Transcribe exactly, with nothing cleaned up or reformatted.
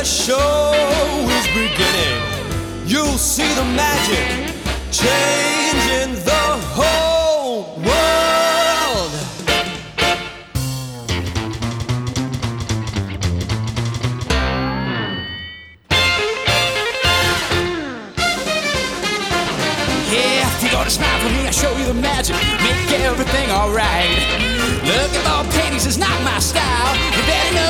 show is beginning. You'll see the magic changing the whole world. Yeah, if you're gonna smile for me, I'll show you the magic, make everything alright. Looking for pennies is not my style. You better know